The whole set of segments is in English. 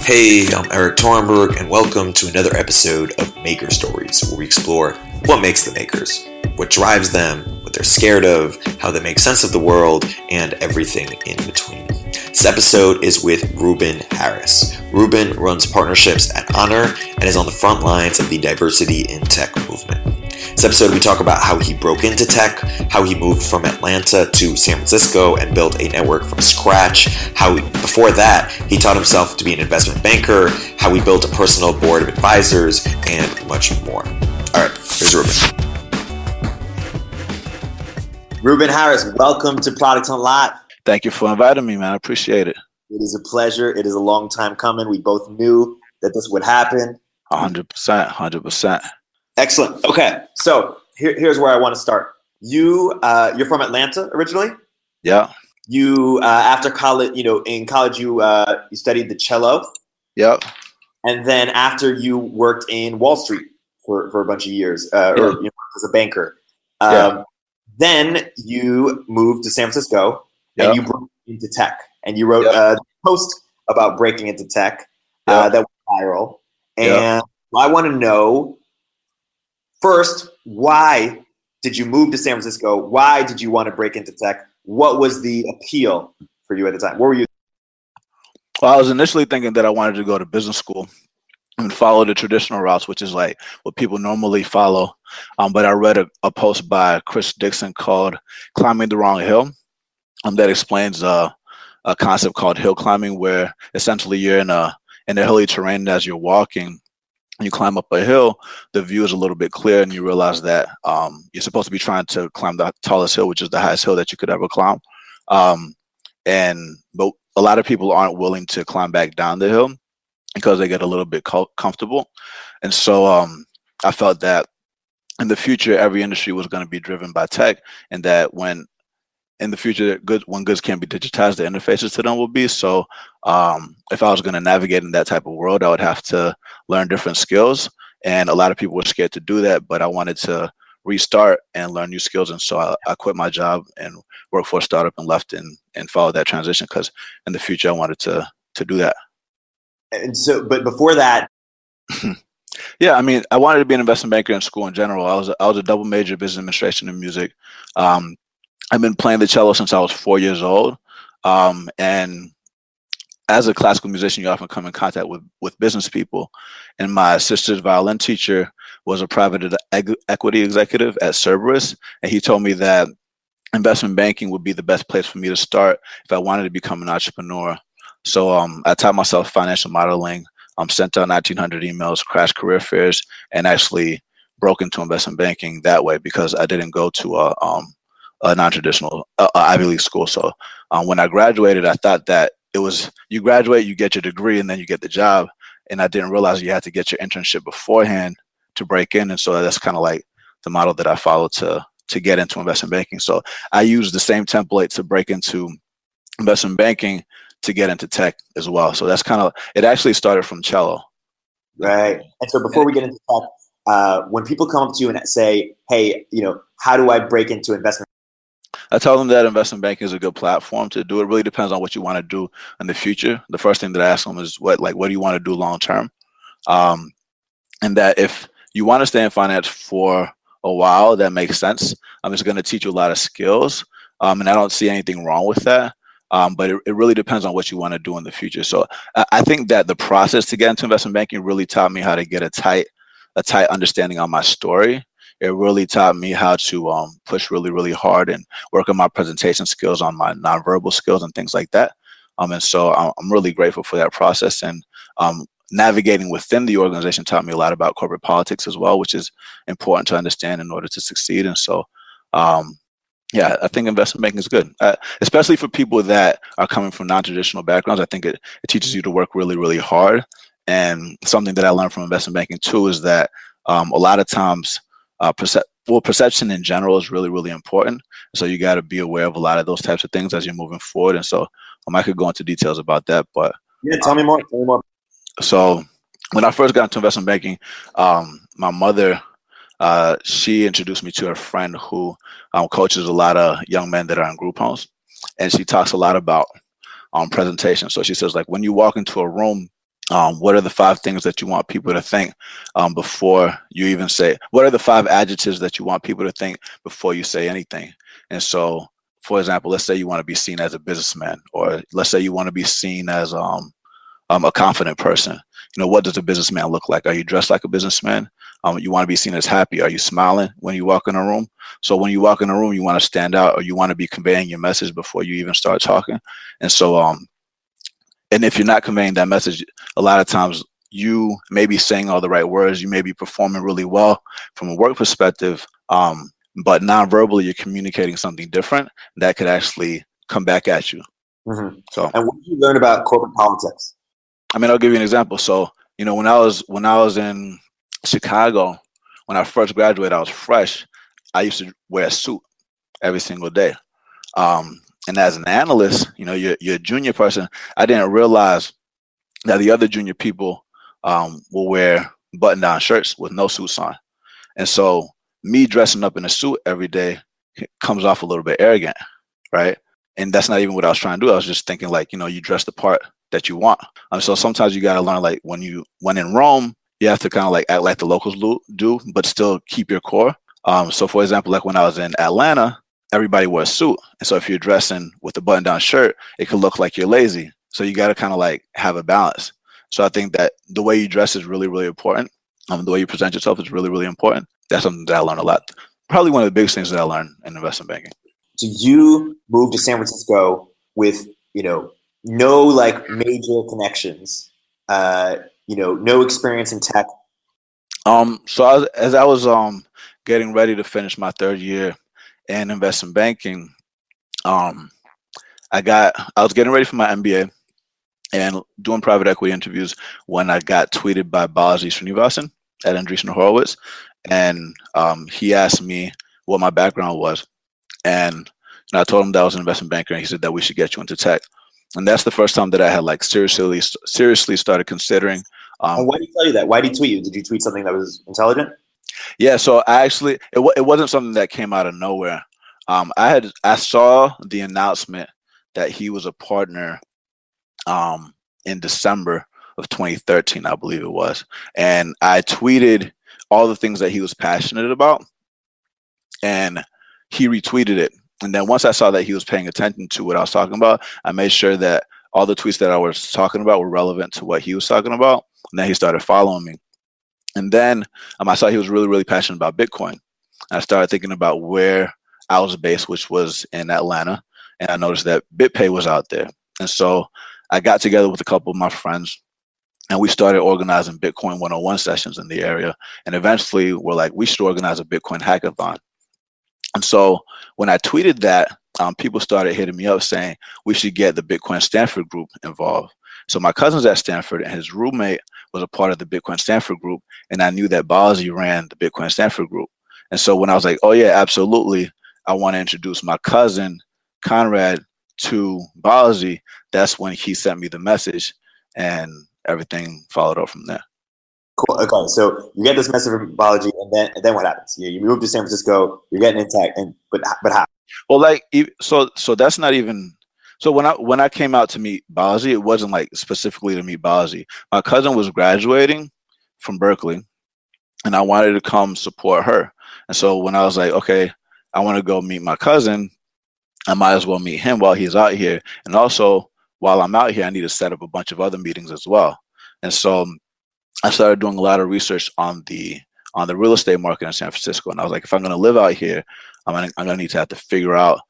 Hey, I'm Eric Torenberg, and welcome to another episode of Maker Stories, where we explore what makes the makers, what drives them, what they're scared of, how they make sense of the world, and everything in between. This episode is with Ruben Harris. Ruben runs partnerships at Honor and is on the front lines of the diversity in tech movement. This episode, we talk about how he broke into tech, how he moved from Atlanta to San Francisco and built a network from scratch, how before that, he taught himself to be an investment banker, how he built a personal board of advisors, and much more. All right, here's Ruben. Ruben Harris, welcome to Product Unlocked. Thank you for inviting me, man. I appreciate it. It is a pleasure. It is a long time coming. We both knew that this would happen. 100%. Excellent. Okay, so here's where I want to start. You're from Atlanta originally. Yeah. You after college, in college you studied the cello. Yep. And then after you worked in Wall Street for a bunch of years, or as a banker. Then you moved to San Francisco and you broke into tech. And you wrote a post about breaking into tech that went viral. And I want to know. First, why did you move to San Francisco? Why did you want to break into tech? What was the appeal for you at the time? What were you? Well, I was initially thinking that I wanted to go to business school and follow the traditional routes, which is like what people normally follow. But I read a post by Chris Dixon called Climbing the Wrong Hill that explains a concept called hill climbing, where essentially you're in a hilly terrain as you're walking. You climb up a hill, the view is a little bit clear, and you realize that you're supposed to be trying to climb the tallest hill, which is the highest hill that you could ever climb. But a lot of people aren't willing to climb back down the hill because they get a little bit comfortable. And so I felt that in the future, every industry was going to be driven by tech, and that when in the future, when goods can't be digitized, the interfaces to them will be. So if I was going to navigate in that type of world, I would have to learn different skills. And a lot of people were scared to do that, but I wanted to restart and learn new skills. And so I quit my job and worked for a startup and left and followed that transition, because in the future, I wanted to do that. And so, but before that. Yeah, I mean, I wanted to be an investment banker in school in general. I was a double major, business administration and music. I've been playing the cello since I was 4 years old. And as a classical musician, you often come in contact with business people. And my sister's violin teacher was a private equity executive at Cerberus. And he told me that investment banking would be the best place for me to start if I wanted to become an entrepreneur. So I taught myself financial modeling, sent out 1,900 emails, crashed career fairs, and actually broke into investment banking that way, because I didn't go to a non-traditional Ivy League school. So when I graduated, I thought that it was, you graduate, you get your degree, and then you get the job. And I didn't realize you had to get your internship beforehand to break in. And so that's kind of like the model that I followed to get into investment banking. So I used the same template to break into investment banking to get into tech as well. So that's kind of, it actually started from cello. Right. And so before we get into tech, when people come up to you and say, hey, how do I break into investment? I tell them that investment banking is a good platform to do. It really depends on what you want to do in the future. The first thing that I ask them is what do you want to do long term? And that if you want to stay in finance for a while, that makes sense. It's going to teach you a lot of skills. And I don't see anything wrong with that. But it really depends on what you want to do in the future. So I think that the process to get into investment banking really taught me how to get a tight understanding on my story. It really taught me how to push really, really hard and work on my presentation skills, on my nonverbal skills and things like that. And so I'm really grateful for that process. And navigating within the organization taught me a lot about corporate politics as well, which is important to understand in order to succeed. And so, I think investment banking is good, especially for people that are coming from non-traditional backgrounds. I think it teaches you to work really, really hard. And something that I learned from investment banking too is that a lot of times, perception in general is really, really important. So you got to be aware of a lot of those types of things as you're moving forward. And so I could go into details about that, but tell me more. So when I first got into investment banking, my mother, she introduced me to a friend who coaches a lot of young men that are in group homes, and she talks a lot about presentation. So she says, like, when you walk into a room What are the 5 things that you want people to think before you even say? What are the 5 adjectives that you want people to think before you say anything? And so, for example, let's say you want to be seen as a businessman, or let's say you want to be seen as a confident person. What does a businessman look like? Are you dressed like a businessman? You want to be seen as happy. Are you smiling when you walk in a room? So when you walk in a room, you want to stand out, or you want to be conveying your message before you even start talking. And so, and if you're not conveying that message, a lot of times you may be saying all the right words, you may be performing really well from a work perspective, but non-verbally you're communicating something different that could actually come back at you. Mm-hmm. So, and what did you learn about corporate politics? I mean, I'll give you an example. So, when I was in Chicago, when I first graduated, I was fresh. I used to wear a suit every single day. And as an analyst, you're a junior person. I didn't realize that the other junior people will wear button-down shirts with no suits on. And so me dressing up in a suit every day comes off a little bit arrogant, right? And that's not even what I was trying to do. I was just thinking you dress the part that you want. So sometimes you got to learn, when in Rome, you have to kind of act like the locals do, but still keep your core. So for example, when I was in Atlanta, everybody wore a suit. And so if you're dressing with a button-down shirt, it could look like you're lazy. So you got to kind of have a balance. So I think that the way you dress is really, really important. The way you present yourself is really, really important. That's something that I learned a lot. Probably one of the biggest things that I learned in investment banking. So you moved to San Francisco with, no major connections, no experience in tech. So as I was getting ready to finish my 3rd year in investment banking, I was getting ready for my MBA and doing private equity interviews when I got tweeted by Balaji Srinivasan at Andreessen Horowitz, and he asked me what my background was, and I told him that I was an investment banker, and he said that we should get you into tech. And that's the first time that I had seriously started considering. And why did he tell you that? Why did he tweet you? Did you tweet something that was intelligent? Yeah, so it wasn't something that came out of nowhere. I saw the announcement that he was a partner in December of 2013, I believe it was, and I tweeted all the things that he was passionate about, and he retweeted it. And then once I saw that he was paying attention to what I was talking about, I made sure that all the tweets that I was talking about were relevant to what he was talking about. And then he started following me. And then I saw he was really, really passionate about Bitcoin. I started thinking about where I was based, which was in Atlanta. And I noticed that BitPay was out there. And so I got together with a couple of my friends, and we started organizing Bitcoin 101 sessions in the area. And eventually we're like, we should organize a Bitcoin hackathon. And so when I tweeted that, people started hitting me up saying we should get the Bitcoin Stanford group involved. So my cousin's at Stanford, and his roommate was a part of the Bitcoin Stanford group, and I knew that Balaji ran the Bitcoin Stanford group. And so when I was like, oh yeah, absolutely, I want to introduce my cousin Conrad to Balaji, that's when he sent me the message, and everything followed up from there. Cool. Okay, so you get this message from Balaji, and then what happens? You move to San Francisco, you're getting in tech, but how? Well, so that's not even. So when I came out to meet Balaji, it wasn't specifically to meet Balaji. My cousin was graduating from Berkeley, and I wanted to come support her. And so when I was like, okay, I want to go meet my cousin, I might as well meet him while he's out here. And also, while I'm out here, I need to set up a bunch of other meetings as well. And so I started doing a lot of research on the real estate market in San Francisco. And I was like, if I'm going to live out here, I'm going to need to have to figure out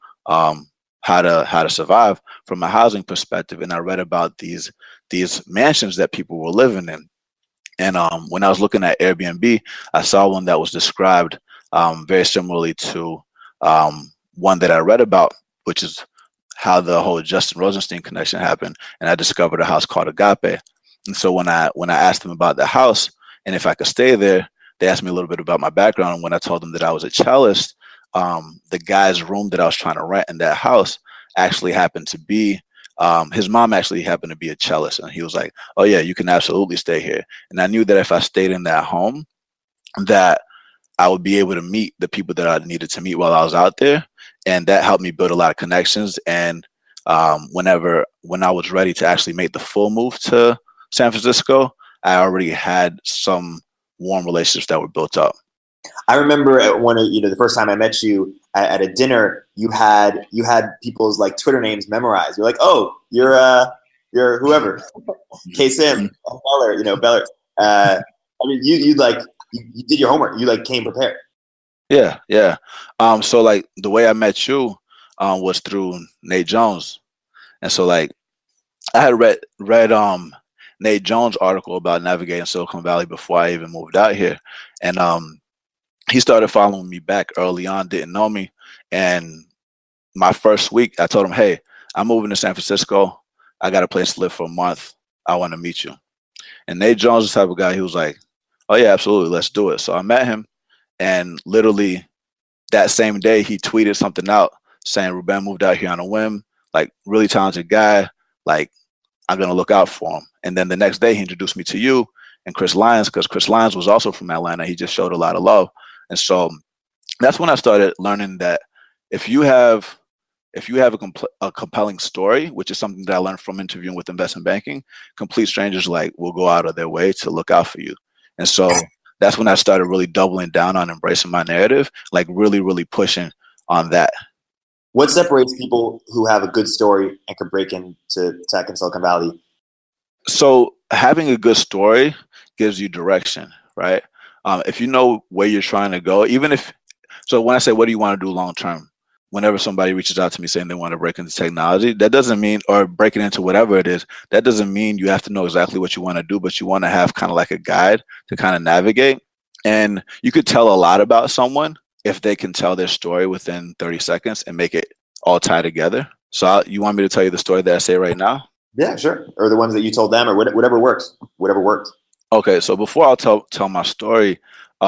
how to survive from a housing perspective. And I read about these mansions that people were living in. And when I was looking at Airbnb, I saw one that was described very similarly to one that I read about, which is how the whole Justin Rosenstein connection happened. And I discovered a house called Agape. And so when I asked them about the house and if I could stay there, they asked me a little bit about my background. And when I told them that I was a cellist, the guy's room that I was trying to rent in that house actually happened to be, his mom actually happened to be a cellist. And he was like, oh yeah, you can absolutely stay here. And I knew that if I stayed in that home, that I would be able to meet the people that I needed to meet while I was out there. And that helped me build a lot of connections. And when I was ready to actually make the full move to San Francisco, I already had some warm relationships that were built up. I remember at the first time I met you at a dinner, you had people's like Twitter names memorized. You're like, oh, you're whoever, K-Sim, Beller. I mean, you did your homework. You like came prepared. Yeah. So like the way I met you was through Nate Jones, and so like I had read Nate Jones' article about navigating Silicon Valley before I even moved out here, and he started following me back early on, didn't know me, and my first week I told him, hey, I'm moving to San Francisco. I got a place to live for a month. I want to meet you. And Nate Jones is the type of guy, he was like, oh yeah, absolutely, let's do it. So I met him, and literally that same day he tweeted something out saying Ruben moved out here on a whim, like really talented guy, like I'm going to look out for him. And then the next day he introduced me to you and Chris Lyons, because Chris Lyons was also from Atlanta. He just showed a lot of love. And so that's when I started learning that if you have a compelling story, which is something that I learned from interviewing with investment banking, complete strangers like will go out of their way to look out for you. And so that's when I started really doubling down on embracing my narrative, like really, really pushing on that. What separates people who have a good story and can break into tech in Silicon Valley? So having a good story gives you direction, right? If you know where you're trying to go, so when I say, what do you want to do long term? Whenever somebody reaches out to me saying they want to break into technology, that doesn't mean, or breaking into whatever it is, that doesn't mean you have to know exactly what you want to do, but you want to have kind of like a guide to kind of navigate. And you could tell a lot about someone if they can tell their story within 30 seconds and make it all tie together. So you want me to tell you the story that I say right now? Yeah, sure. Or the ones that you told them, or whatever works, whatever worked. Okay, so before I'll tell my story,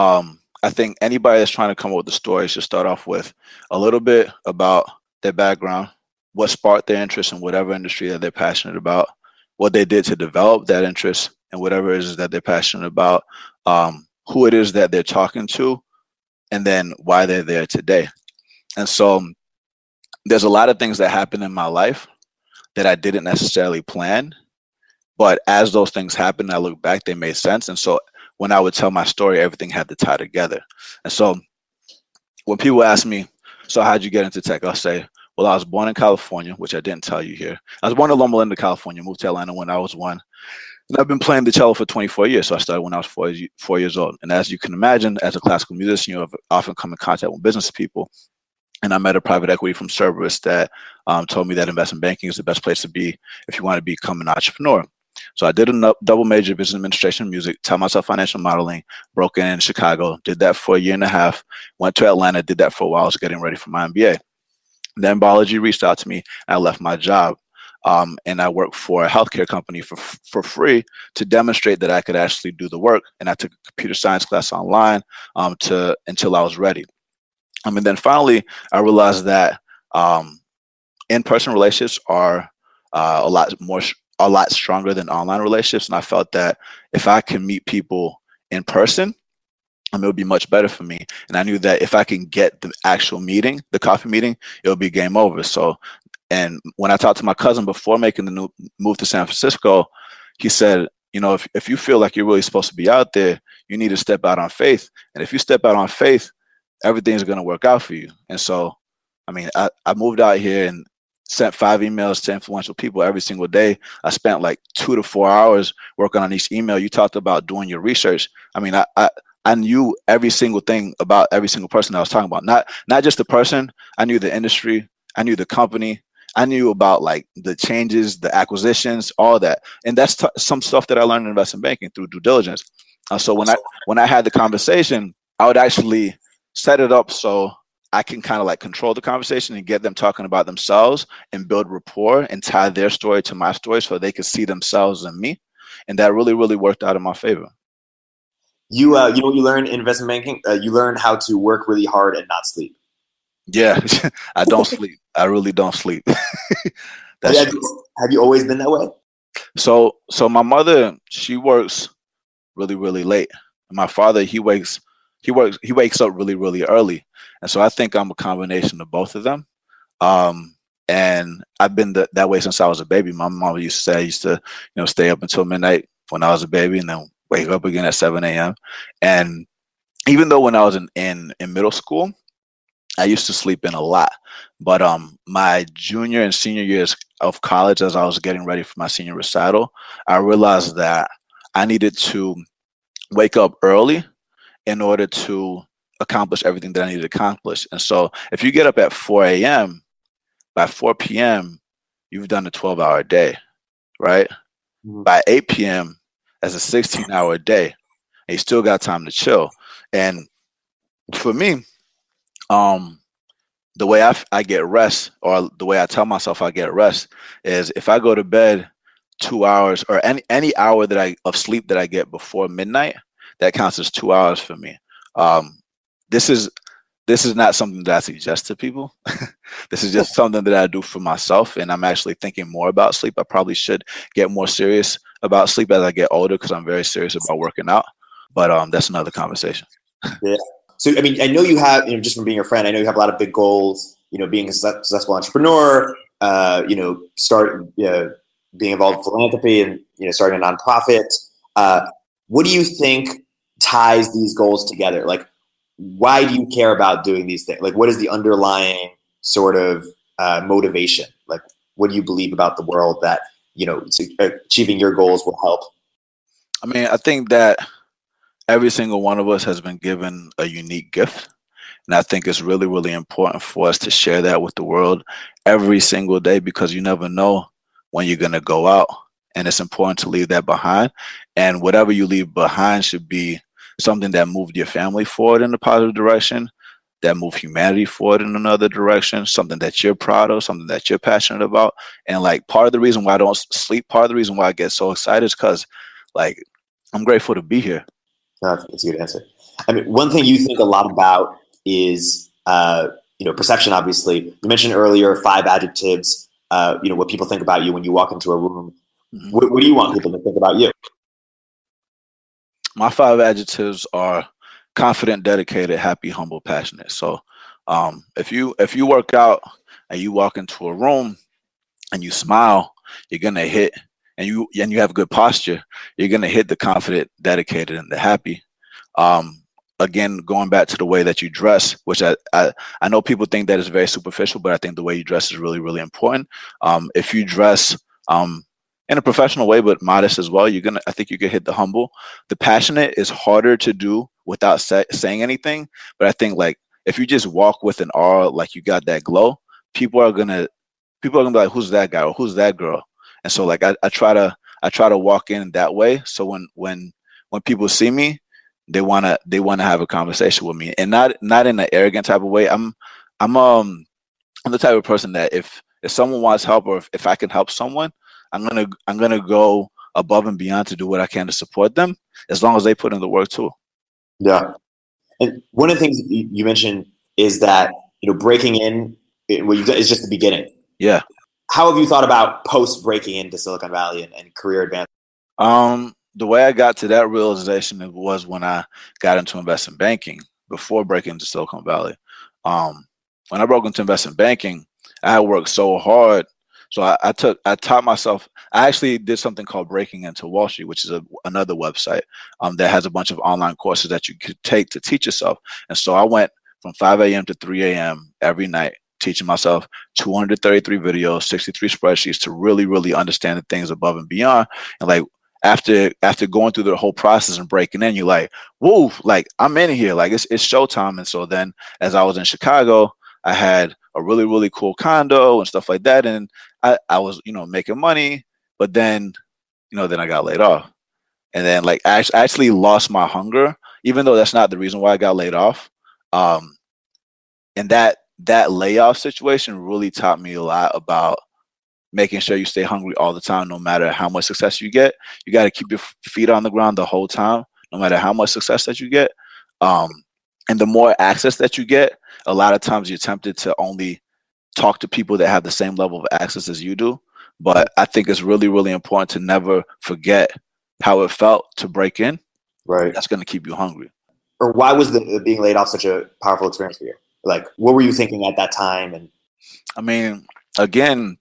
I think anybody that's trying to come up with the story should start off with a little bit about their background, what sparked their interest in whatever industry that they're passionate about, what they did to develop that interest in whatever it is that they're passionate about, who it is that they're talking to, and then why they're there today. And so there's a lot of things that happen in my life that I didn't necessarily plan, but as those things happened, I look back, they made sense. And so when I would tell my story, everything had to tie together. And so when people ask me, so how'd you get into tech? I'll say, well, I was born in California, which I didn't tell you here. I was born in Loma Linda, California, moved to Atlanta when I was 1. And I've been playing the cello for 24 years. So I started when I was 4 years old. And as you can imagine, as a classical musician, you have often come in contact with business people. And I met a private equity from Cerberus that told me that investment banking is the best place to be if you want to become an entrepreneur. So I did a double major, business administration and music, taught myself financial modeling, broke in Chicago, did that for a year and a half, went to Atlanta, did that for a while, I was getting ready for my MBA. Then Biology reached out to me, and I left my job. And I worked for a healthcare company for free to demonstrate that I could actually do the work. And I took a computer science class online until I was ready. And then finally, I realized that in-person relationships are a lot stronger than online relationships. And I felt that if I can meet people in person, it would be much better for me. And I knew that if I can get the actual meeting, the coffee meeting, it would be game over. So, and when I talked to my cousin before making the move to San Francisco, he said, if you feel like you're really supposed to be out there, you need to step out on faith. And if you step out on faith, everything's going to work out for you. And so, I moved out here and sent 5 emails to influential people every single day. I spent like 2 to 4 hours working on each email. You talked about doing your research. I knew every single thing about every single person I was talking about. Not just the person. I knew the industry. I knew the company. I knew about like the changes, the acquisitions, all that. And that's some stuff that I learned in investment banking through due diligence. So when I had the conversation, I would actually set it up so I can kind of like control the conversation and get them talking about themselves and build rapport and tie their story to my story so they could see themselves in me. And that really, really worked out in my favor. You know what you learn in investment banking? You learn how to work really hard and not sleep. Yeah, I don't sleep. I really don't sleep. Have you always been that way? So my mother, she works really, really late. And my father, he wakes up really, really early. And so I think I'm a combination of both of them. And and I've been that way since I was a baby. My mom used to say I used to, stay up until midnight when I was a baby, and then wake up again at 7 a.m. And even though when I was in middle school, I used to sleep in a lot. But my junior and senior years of college, as I was getting ready for my senior recital, I realized that I needed to wake up early in order to accomplish everything that I needed to accomplish. And so if you get up at 4 a.m., by 4 p.m., you've done a 12-hour day, right? Mm-hmm. By 8 p.m., that's a 16-hour day, and you still got time to chill. And for me, the way I get rest, or the way I tell myself I get rest, is if I go to bed 2 hours, or any hour of sleep that I get before midnight, that counts as 2 hours for me. This is not something that I suggest to people. This is just something that I do for myself, and I'm actually thinking more about sleep. I probably should get more serious about sleep as I get older, because I'm very serious about working out. But that's another conversation. Yeah. So, I mean, I know you have, just from being your friend, I know you have a lot of big goals, being a successful entrepreneur, being involved in philanthropy and, starting a nonprofit. What do you think ties these goals together? Like, why do you care about doing these things? Like, what is the underlying sort of motivation? Like, what do you believe about the world that, achieving your goals will help? I mean, I think that every single one of us has been given a unique gift. And I think it's really, really important for us to share that with the world every single day, because you never know when you're going to go out. And it's important to leave that behind. And whatever you leave behind should be something that moved your family forward in a positive direction, that moved humanity forward in another direction, something that you're proud of, something that you're passionate about. And like, part of the reason why I don't sleep, part of the reason why I get so excited is because, like, I'm grateful to be here. That's a good answer. I mean, one thing you think a lot about is, perception, obviously. You mentioned earlier 5 adjectives, what people think about you when you walk into a room. Mm-hmm. What do you want people to think about you? My 5 adjectives are confident, dedicated, happy, humble, passionate. So if you work out and you walk into a room and you smile, you're going to hit, and you have good posture, you're going to hit the confident, dedicated, and the happy. Again, going back to the way that you dress, which I know people think that is very superficial, but I think the way you dress is really, really important. If you dress in a professional way, but modest as well, I think you can hit the humble. The passionate is harder to do without saying anything. But I think, like, if you just walk with an aura, like you got that glow, people are gonna be like, who's that guy or who's that girl? And so, like, I try to walk in that way. So when people see me, they wanna have a conversation with me, and not in an arrogant type of way. I'm the type of person that if someone wants help, or if I can help someone, I'm gonna go above and beyond to do what I can to support them, as long as they put in the work too. Yeah, and one of the things you mentioned is that breaking in is just the beginning. Yeah. How have you thought about post breaking into Silicon Valley and career advancement? The way I got to that realization was when I got into investment banking before breaking into Silicon Valley. When I broke into investment banking, I had worked so hard. So I taught myself. I actually did something called Breaking Into Wall Street, which is another website that has a bunch of online courses that you could take to teach yourself. And so I went from 5 a.m. to 3 a.m. every night, teaching myself 233 videos, 63 spreadsheets to really, really understand the things above and beyond. And like, after going through the whole process and breaking in, you're like, whoa, like, I'm in here, like it's showtime. And so then, as I was in Chicago, I had a really, really cool condo and stuff like that. And I was, making money, but then, then I got laid off. And then, like, I actually lost my hunger, even though that's not the reason why I got laid off. And that layoff situation really taught me a lot about making sure you stay hungry all the time, no matter how much success you get. You got to keep your feet on the ground the whole time, no matter how much success that you get. And the more access that you get, a lot of times you're tempted to only talk to people that have the same level of access as you do. But I think it's really, really important to never forget how it felt to break in. Right. That's going to keep you hungry. Or why was the being laid off such a powerful experience for you? Like, what were you thinking at that time? And I mean, again,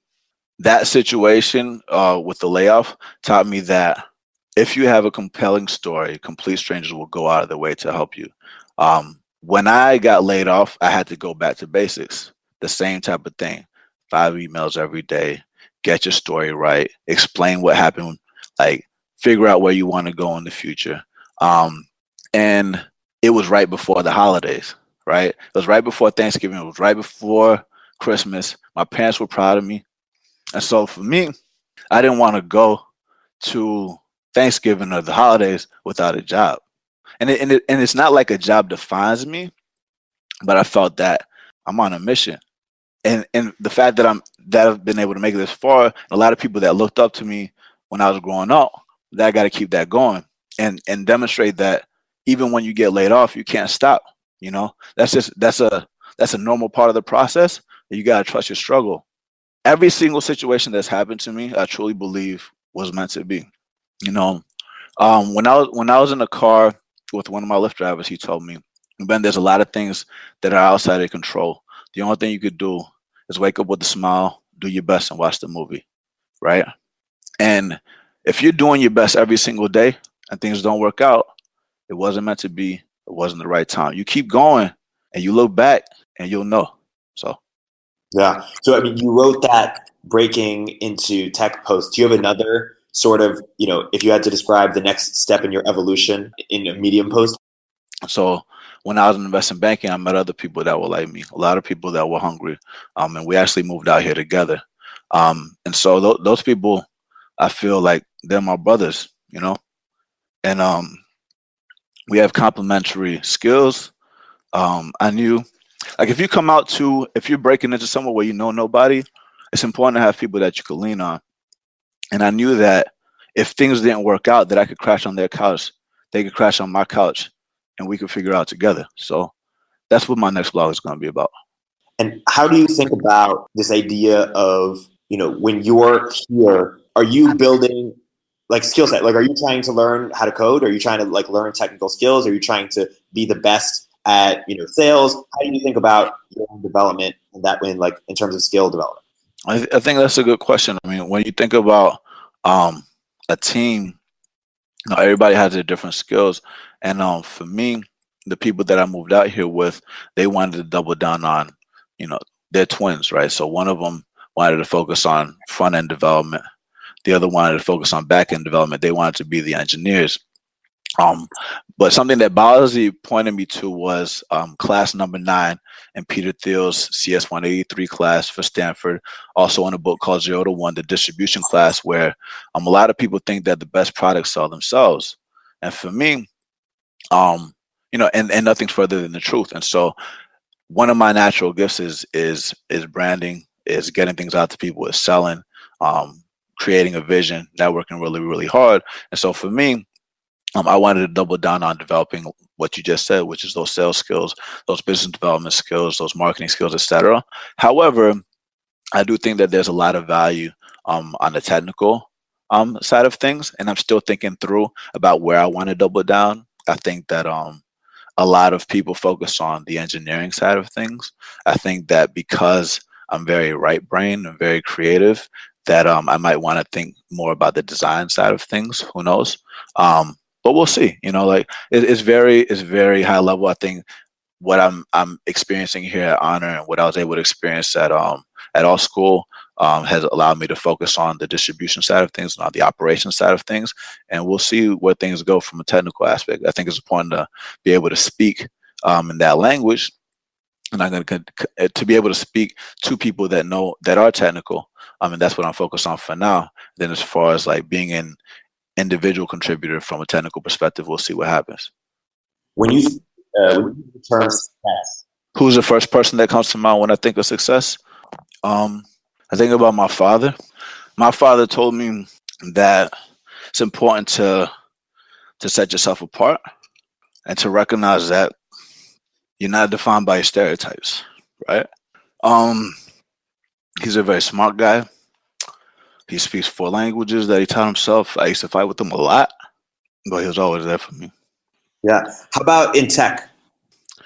that situation with the layoff taught me that if you have a compelling story, complete strangers will go out of their way to help you. When I got laid off, I had to go back to basics, the same type of thing. 5 emails every day, get your story right, explain what happened, like figure out where you want to go in the future. And it was right before the holidays, right? It was right before Thanksgiving. It was right before Christmas. My parents were proud of me. And so for me, I didn't want to go to Thanksgiving or the holidays without a job. And it's not like a job defines me, but I felt that I'm on a mission. And the fact that I've been able to make it this far, a lot of people that looked up to me when I was growing up, that I got to keep that going and demonstrate that even when you get laid off, you can't stop. You know, that's a normal part of the process. You got to trust your struggle. Every single situation that's happened to me, I truly believe was meant to be. You know, when I was in the car with one of my Lyft drivers, he told me, Ben, there's a lot of things that are outside of control. The only thing you could do is wake up with a smile, do your best, and watch the movie, right? And if you're doing your best every single day and things don't work out, it wasn't meant to be. It wasn't the right time. You keep going and you look back and you'll know. So, yeah. So, I mean, you wrote that breaking into tech post. Do you have another sort of, if you had to describe the next step in your evolution in a Medium post? So when I was in investment banking, I met other people that were like me, a lot of people that were hungry. And we actually moved out here together. And so those people, I feel like they're my brothers, and we have complementary skills. I knew, like, if you're breaking into somewhere where you know nobody, it's important to have people that you can lean on. And I knew that if things didn't work out, that I could crash on their couch, they could crash on my couch, and we could figure it out together. So that's what my next blog is going to be about. And how do you think about this idea of, when you're here, are you building like skill set? Like, are you trying to learn how to code? Are you trying to learn technical skills? Are you trying to be the best at, sales? How do you think about your own development and that in terms of skill development? I think that's a good question. I mean, when you think about a team, everybody has their different skills. And for me, the people that I moved out here with, they wanted to double down on, they're twins, right? So one of them wanted to focus on front-end development. The other wanted to focus on back-end development. They wanted to be the engineers. But something that Balaji pointed me to was class number 9 in Peter Thiel's CS183 class for Stanford. Also in a book called 0 to 1, the distribution class, where a lot of people think that the best products sell themselves. And for me, and nothing's further than the truth. And so one of my natural gifts is branding, is getting things out to people, is selling, creating a vision, networking really, really hard. And so for me, I wanted to double down on developing what you just said, which is those sales skills, those business development skills, those marketing skills, etc. However, I do think that there's a lot of value on the technical side of things, and I'm still thinking through about where I want to double down. I think that a lot of people focus on the engineering side of things. I think that because I'm very right-brained and very creative, that I might want to think more about the design side of things. Who knows? But we'll see. It's very high level. I think what I'm experiencing here at Honor and what I was able to experience at All School has allowed me to focus on the distribution side of things and on the operations side of things. And we'll see where things go from a technical aspect. I think it's important to be able to speak in that language, and I'm going to be able to speak to people that are technical. And that's what I'm focused on for now. Then as far as being an individual contributor from a technical perspective, we'll see what happens. When you use the term success, who's the first person that comes to mind when I think of success? I think about my father. My father told me that it's important to set yourself apart and to recognize that you're not defined by your stereotypes, right? He's a very smart guy. He speaks 4 languages that he taught himself. I used to fight with him a lot, but he was always there for me. Yeah. How about in tech?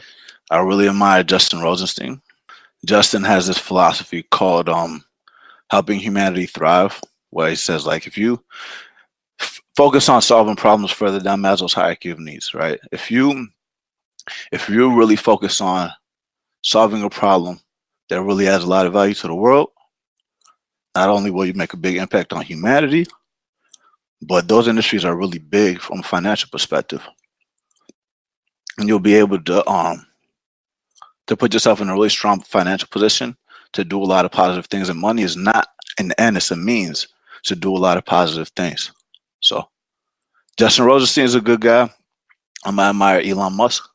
I really admire Justin Rosenstein. Justin has this philosophy called Helping Humanity Thrive, where he says, like, if you focus on solving problems further down Maslow's hierarchy of needs, right? If you really focus on solving a problem that really adds a lot of value to the world, not only will you make a big impact on humanity, but those industries are really big from a financial perspective. And you'll be able to put yourself in a really strong financial position to do a lot of positive things. And money is not an end, it's a means to do a lot of positive things. So Justin Rosenstein is a good guy. I admire Elon Musk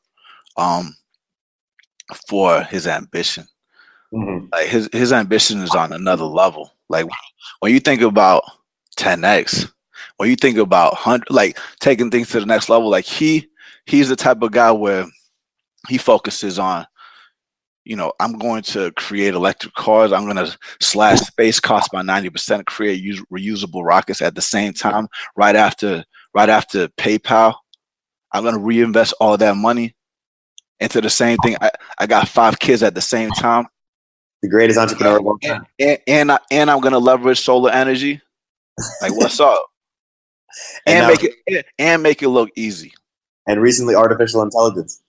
for his ambition. Mm-hmm. Like his ambition is on another level. Like when you think about 10x, when you think about 100, like taking things to the next level, like he's the type of guy where he focuses on, you know, I'm going to create electric cars. I'm going to slash space costs by 90%, create reusable rockets at the same time. Right after PayPal, I'm going to reinvest all that money into the same thing. I got 5 kids at the same time. The greatest entrepreneur of all time. And I'm going to leverage solar energy. Like, what's up? and make it look easy. And recently, artificial intelligence.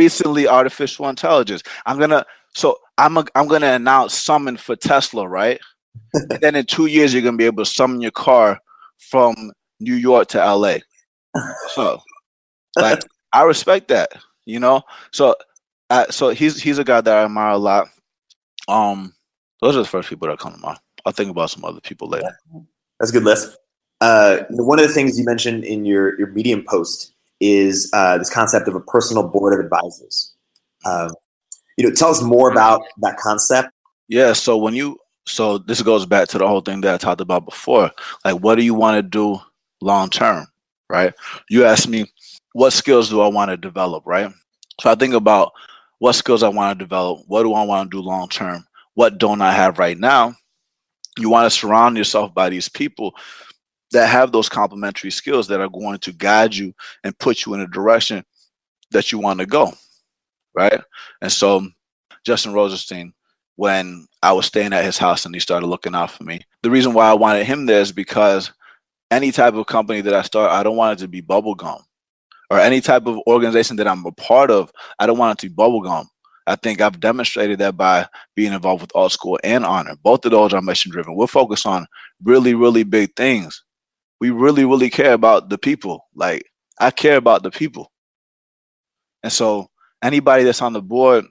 I'm gonna announce summon for Tesla, right? And then in 2 years, you're gonna be able to summon your car from New York to LA. So, like, I respect that, you know. So he's a guy that I admire a lot. Those are the first people that come to mind. I'll think about some other people later. That's a good list. One of the things you mentioned in your Medium post is this concept of a personal board of advisors. Tell us more about that concept. Yeah, so this goes back to the whole thing that I talked about before. Like, what do you want to do long term, right? You asked me, what skills do I want to develop, right? So I think about what skills I want to develop. What do I want to do long term? What don't I have right now? You want to surround yourself by these people that have those complementary skills that are going to guide you and put you in a direction that you want to go, right? And so Justin Rosenstein, when I was staying at his house and he started looking out for me, the reason why I wanted him there is because any type of company that I start, I don't want it to be bubblegum. Or any type of organization that I'm a part of, I don't want it to be bubblegum. I think I've demonstrated that by being involved with Alt School and Honor. Both of those are mission driven. We're focused on really, really big things. We really, really care about the people. Like, I care about the people. And so anybody that's on the board,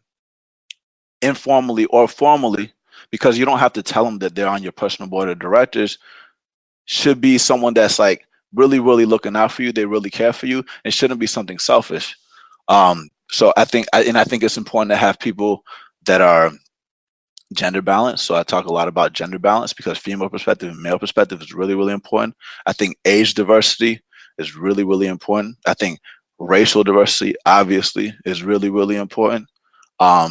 informally or formally, because you don't have to tell them that they're on your personal board of directors, should be someone that's like really, really looking out for you. They really care for you. It shouldn't be something selfish. So I think it's important to have people that are gender balance. So I talk a lot about gender balance because female perspective and male perspective is really, really important. I think age diversity is really, really important. I think racial diversity, obviously, is really, really important. I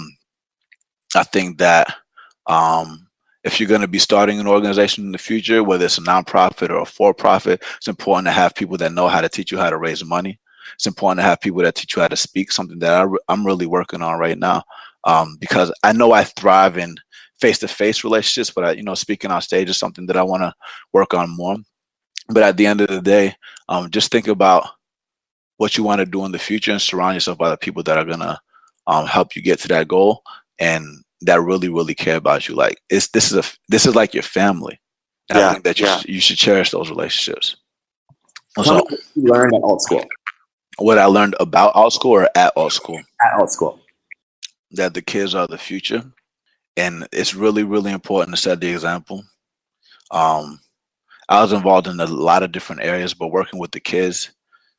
think that if you're going to be starting an organization in the future, whether it's a nonprofit or a for-profit, it's important to have people that know how to teach you how to raise money. It's important to have people that teach you how to speak, something that I'm really working on right now. Because I know I thrive in face-to-face relationships, but speaking on stage is something that I want to work on more. But at the end of the day, just think about what you want to do in the future and surround yourself by the people that are going to help you get to that goal and that really, really care about you. Like, this is like your family. And I think that you should cherish those relationships. So, what you learned at Alt School? What I learned about Alt School or at Alt School? At Alt School. That the kids are the future. And it's really, really important to set the example. I was involved in a lot of different areas, but working with the kids,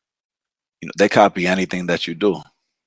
they copy anything that you do,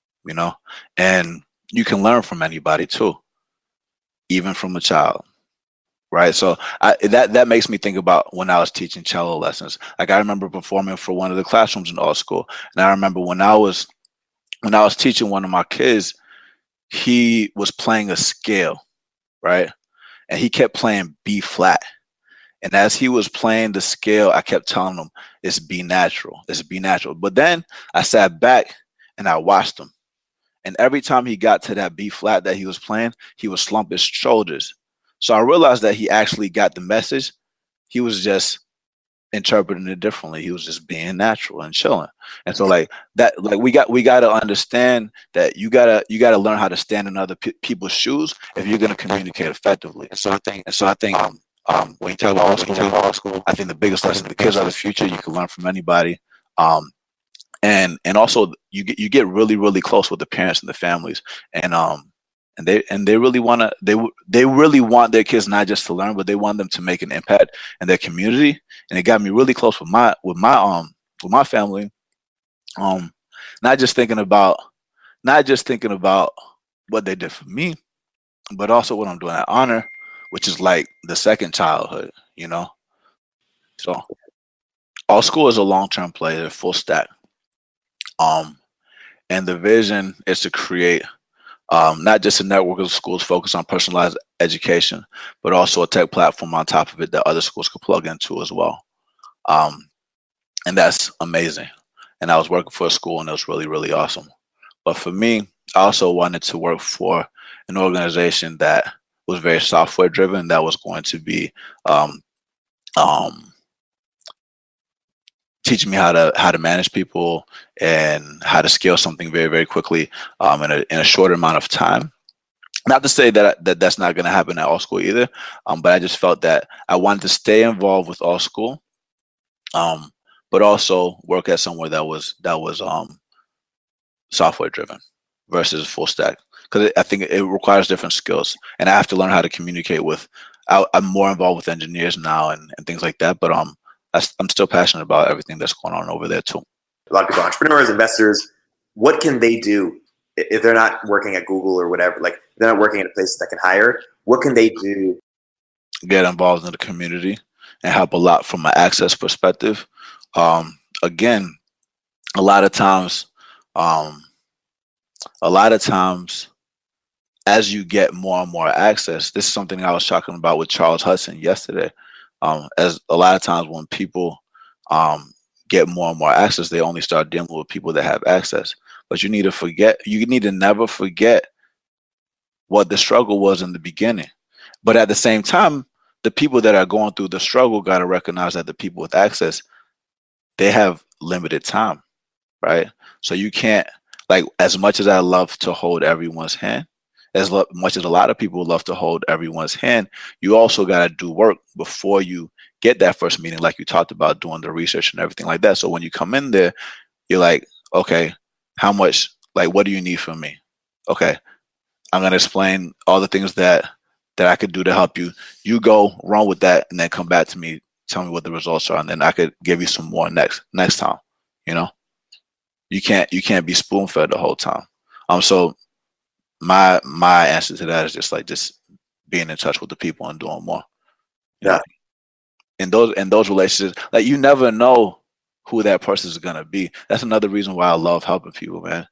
and you can learn from anybody too, even from a child, right? So that makes me think about when I was teaching cello lessons. Like, I remember performing for one of the classrooms in Alt School, and I remember when I was teaching one of my kids, he was playing a scale, right? And he kept playing B flat. And as he was playing the scale, I kept telling him, it's B natural. It's B natural. But then I sat back and I watched him. And every time he got to that B flat that he was playing, he would slump his shoulders. So I realized that he actually got the message. He was just interpreting it differently. He was just being natural and chilling. And so like that, like we got to understand that you gotta learn how to stand in other people's shoes if you're gonna communicate effectively. And so I think when you talk about all school, I think the biggest lesson, the kids are the future. You can learn from anybody. And also you get really, really close with the parents and the families. And they really want to they really want their kids not just to learn, but they want them to make an impact in their community. And it got me really close with my family. Not just thinking about what they did for me, but also what I'm doing at Honor, which is like the second childhood, you know. So all school is a long-term play. They're full stack. And the vision is to create not just a network of schools focused on personalized education, but also a tech platform on top of it that other schools could plug into as well. And that's amazing. And I was working for a school, and it was really, really awesome. But for me, I also wanted to work for an organization that was very software driven, that was going to be teaching me how to manage people and how to scale something very, very quickly in a shorter amount of time. Not to say that's not going to happen at all school either, but I just felt that I wanted to stay involved with all school, but also work at somewhere that was software driven versus full stack, because I think it requires different skills, and I have to learn how to communicate with. I'm more involved with engineers now and things like that, but I'm still passionate about everything that's going on over there too. A lot of people, entrepreneurs, investors, what can they do if they're not working at Google or whatever? Like, they're not working at a place that can hire. What can they do? Get involved in the community and help a lot from an access perspective. Again, a lot of times, as you get more and more access, this is something I was talking about with Charles Hudson yesterday. As a lot of times when people get more and more access, they only start dealing with people that have access. But you need to never forget what the struggle was in the beginning. But at the same time, the people that are going through the struggle got to recognize that the people with access, they have limited time, right? So you can't, like, as much as I love to hold everyone's hand, as much as a lot of people love to hold everyone's hand, you also got to do work before you get that first meeting, like you talked about, doing the research and everything like that. So when you come in there, you're like, okay, how much, like, what do you need from me? Okay, I'm going to explain all the things that I could do to help you. You go run with that and then come back to me, tell me what the results are, and then I could give you some more next time. You know, you can't be spoon fed the whole time. So my answer to that is just being in touch with the people and doing more. Yeah. In those relationships, like, you never know who that person is gonna be. That's another reason why I love helping people, man.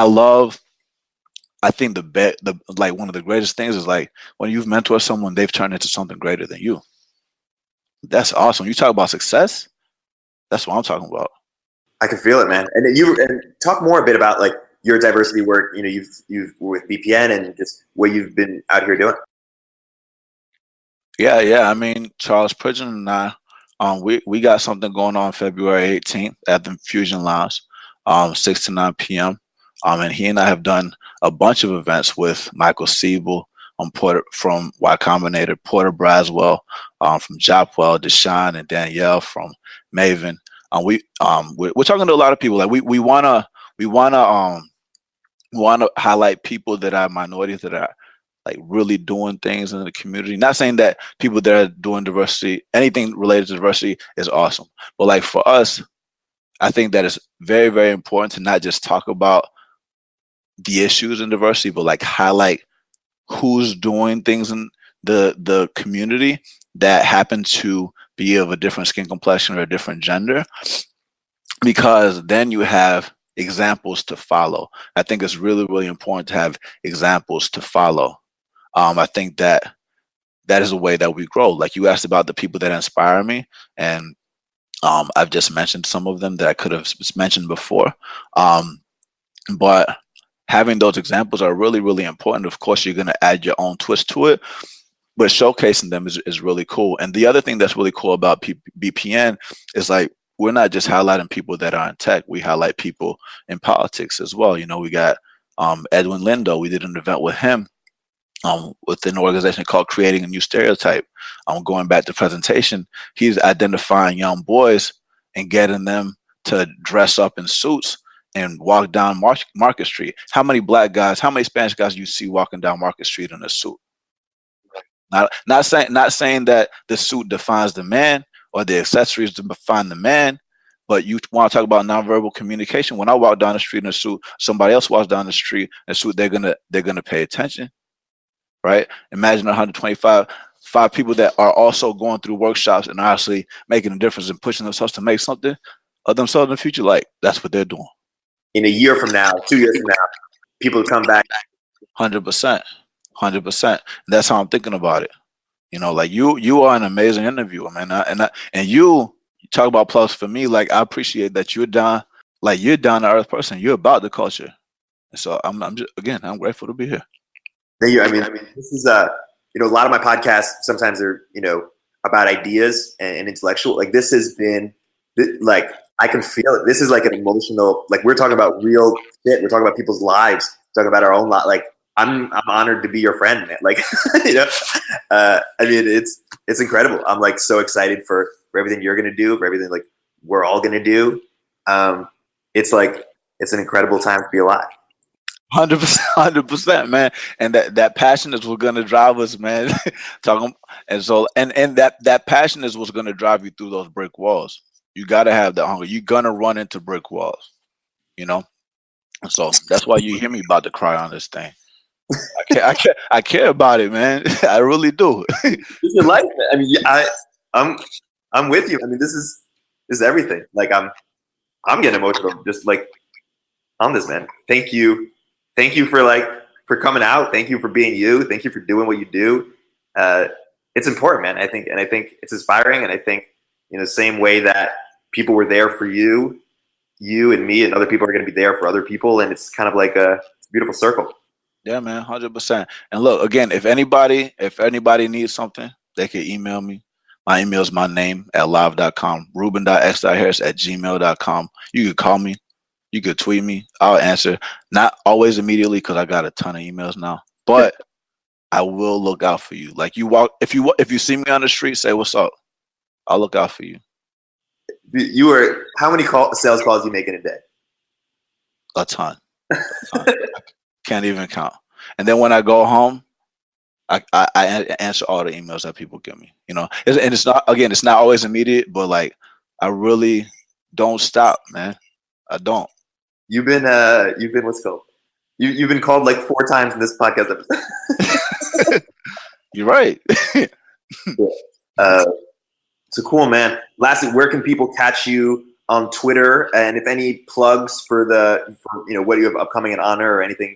I think like one of the greatest things is, like, when you've mentored someone, they've turned into something greater than you. That's awesome. You talk about success, that's what I'm talking about. I can feel it, man. And talk more a bit about, like, your diversity work. You know, you've with BPN and just what you've been out here doing. Yeah. I mean, Charles Pridgeon and I, we got something going on February 18th at the Fusion Lounge, 6 to 9 p.m. And he and I have done a bunch of events with Michael Siebel from Y Combinator, Porter Braswell, from Jopwell, Deshaun, and Danielle from Maven. We're talking to a lot of people. Like, we wanna highlight people that are minorities, that are, like, really doing things in the community. Not saying that people that are doing diversity, anything related to diversity, is awesome. But, like, for us, I think that it's very, very important to not just talk about the issues in diversity, but, like, highlight who's doing things in the community that happen to be of a different skin complexion or a different gender, because then you have examples to follow. I think it's really, really important to have examples to follow. I think that is a way that we grow. Like, you asked about the people that inspire me, and I've just mentioned some of them that I could have mentioned before. But having those examples are really, really important. Of course, you're going to add your own twist to it, but showcasing them is really cool. And the other thing that's really cool about BPN is like, we're not just highlighting people that are in tech. We highlight people in politics as well. You know, we got Edwin Lindo. We did an event with him with an organization called Creating a New Stereotype. Going back to presentation, he's identifying young boys and getting them to dress up in suits and walk down Market Street. How many black guys, how many Spanish guys you see walking down Market Street in a suit? Not saying that the suit defines the man or the accessories define the man, but you want to talk about nonverbal communication. When I walk down the street in a suit, somebody else walks down the street in a suit, they're gonna pay attention, right? Imagine 125 people that are also going through workshops and actually making a difference and pushing themselves to make something of themselves in the future. Like, that's what they're doing. In a year from now, 2 years from now, people come back. 100%. That's how I'm thinking about it. You know, like you are an amazing interviewer, man. And you talk about plus for me. Like, I appreciate that you're down to earth person. You're about the culture. And so I'm grateful to be here. Thank you. I mean, this is a lot of my podcasts sometimes are, about ideas and intellectual. Like, this has been like, I can feel it. This is like an emotional, like, we're talking about real shit. We're talking about people's lives, talking about our own life. Like, I'm honored to be your friend, man. Like, I mean, it's incredible. I'm like so excited for everything you're going to do, for everything like we're all going to do. It's an incredible time to be alive. 100%, man. And that passion is what's going to drive us, man. And that passion is what's going to drive you through those brick walls. You got to have that hunger. You're going to run into brick walls, And so that's why you hear me about to cry on this thing. I care about it, man. I really do. It's your life, man. I mean, I'm with you. I mean, this is everything. Like, I'm getting emotional just like on this, man. Thank you for coming out. Thank you for being you. Thank you for doing what you do. It's important, man. I think it's inspiring, and I think same way that people were there for you and me, and other people are going to be there for other people, and it's kind of like a beautiful circle. Yeah, man, 100%. And look, again, if anybody needs something, they can email me. My email is my name at live.com, ruben.x.harris@gmail.com. You could call me. You could tweet me. I'll answer. Not always immediately, because I got a ton of emails now, but I will look out for you. Like, if you see me on the street, say what's up. I'll look out for you. How many sales calls you make in a day? A ton. Can't even count. And then when I go home, I answer all the emails that people give me. It's not always immediate, but like, I really don't stop, man. I don't. You've been what's called? You've been called like 4 times in this podcast episode. You're right. So cool, man. Lastly, where can people catch you on Twitter? And if any plugs for what you have upcoming in Honor or anything,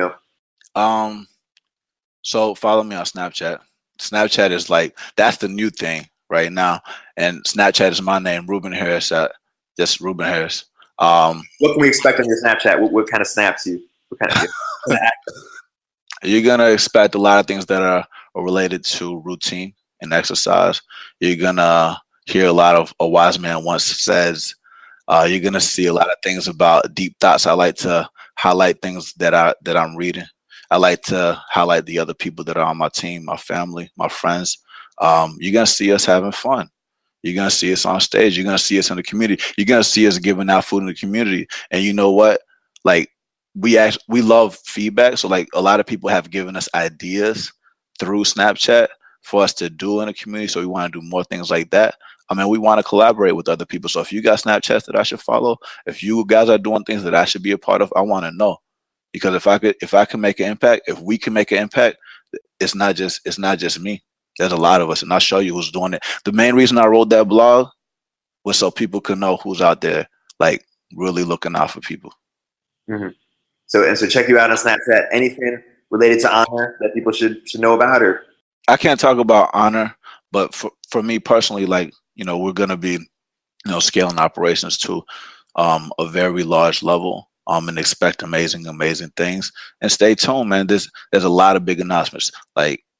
So follow me on Snapchat. Snapchat is like, that's the new thing right now. And Snapchat is my name, Ruben Harris, just Ruben Harris. What can we expect on your Snapchat? What kind of snaps you? What kind of You're going to expect a lot of things that are related to routine and exercise. You're going to hear a lot of a wise man once says. You're going to see a lot of things about deep thoughts. I like to highlight things that I'm reading. I like to highlight the other people that are on my team, my family, my friends. You're going to see us having fun. You're going to see us on stage. You're going to see us in the community. You're going to see us giving out food in the community. And you know what? Like, we love feedback. So like, a lot of people have given us ideas through Snapchat for us to do in the community. So we want to do more things like that. I mean, we want to collaborate with other people. So if you got Snapchats that I should follow, if you guys are doing things that I should be a part of, I want to know. Because if I can make an impact, if we can make an impact, it's not just me. There's a lot of us, and I'll show you who's doing it. The main reason I wrote that blog was so people could know who's out there, like, really looking out for people. Mm-hmm. So check you out on Snapchat. Anything related to Honor that people should know about? Or I can't talk about Honor, but for me personally, like, we're gonna be, scaling operations to a very large level. And expect amazing things. And stay tuned, man. There's a lot of big announcements. Like,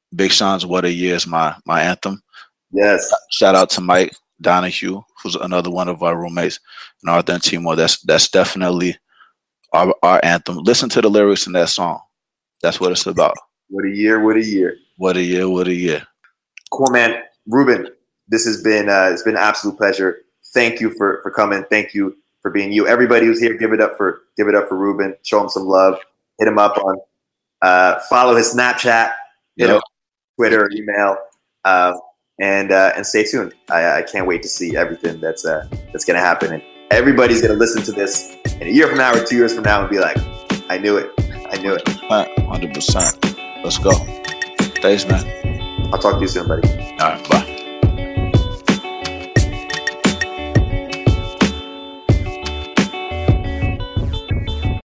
Big Sean's "What a Year" is my anthem. Yes. Shout out to Mike Donahue, who's another one of our roommates, and Arthur and Timo. That's definitely our anthem. Listen to the lyrics in that song. That's what it's about. What a year! What a year! What a year! What a year! Cool, man. Ruben, this has been it's been an absolute pleasure. Thank you for coming. Thank you for being you. Everybody who's here, give it up for Ruben. Show him some love. Hit him up on follow his Snapchat, hit him on Twitter or email, and stay tuned. I can't wait to see everything that's going to happen. And everybody's going to listen to this in a year from now or 2 years from now and be like, I knew it. 100%. Let's go. Thanks, man. I'll talk to you soon, buddy. All right, bye.